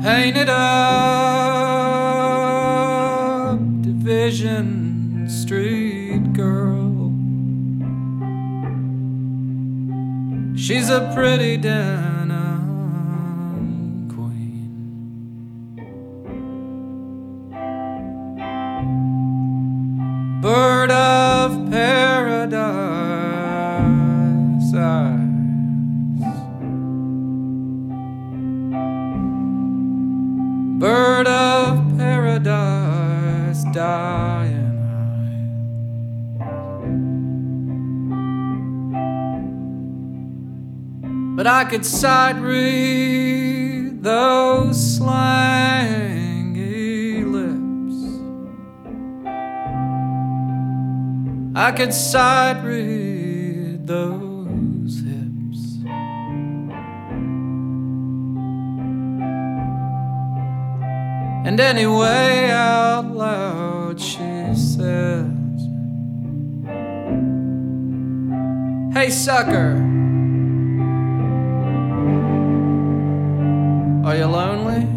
painted up Division Street girl. She's a pretty denim queen. Bird of paradise eyes. Bird of paradise dying eyes. But I could sight read those slangy lips. I could sight read those hips. And anyway, out loud she says, "Hey sucker, are you lonely?"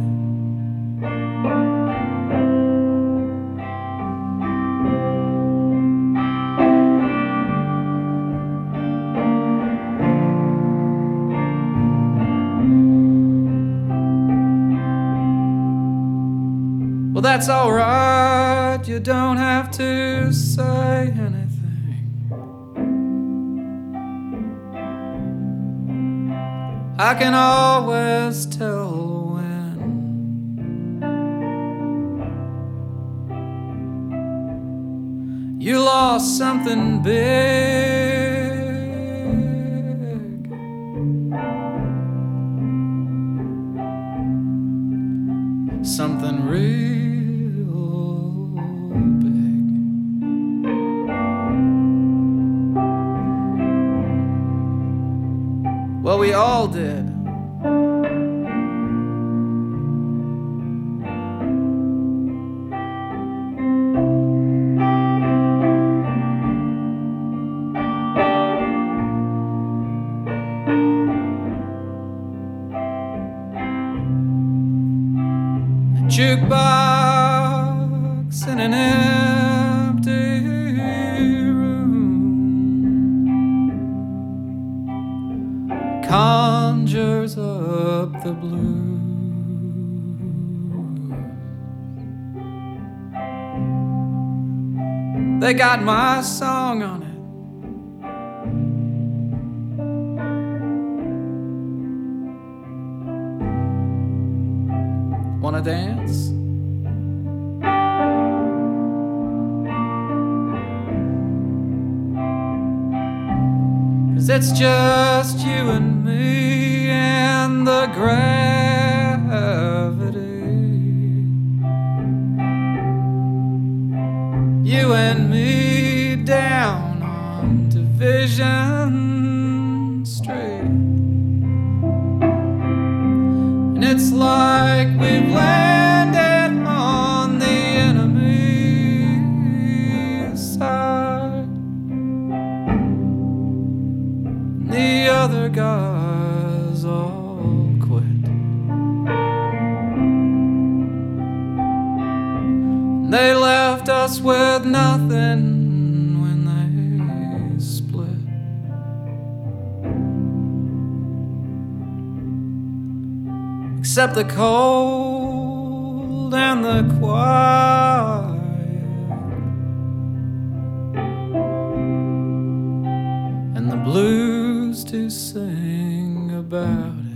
Well, that's all right, you don't have to say anything. I can always tell when you lost something big. Something real. Well, we all did. A jukebox in an empty conjures up the blues. They got my song on it. Wanna dance? It's just you and me and the gravity. You and me down on Division Street. And it's like we've landed on the enemy's side. The other guys all quit. They left us with nothing when they split. Except the cold and the quiet. And the blues to sing about it.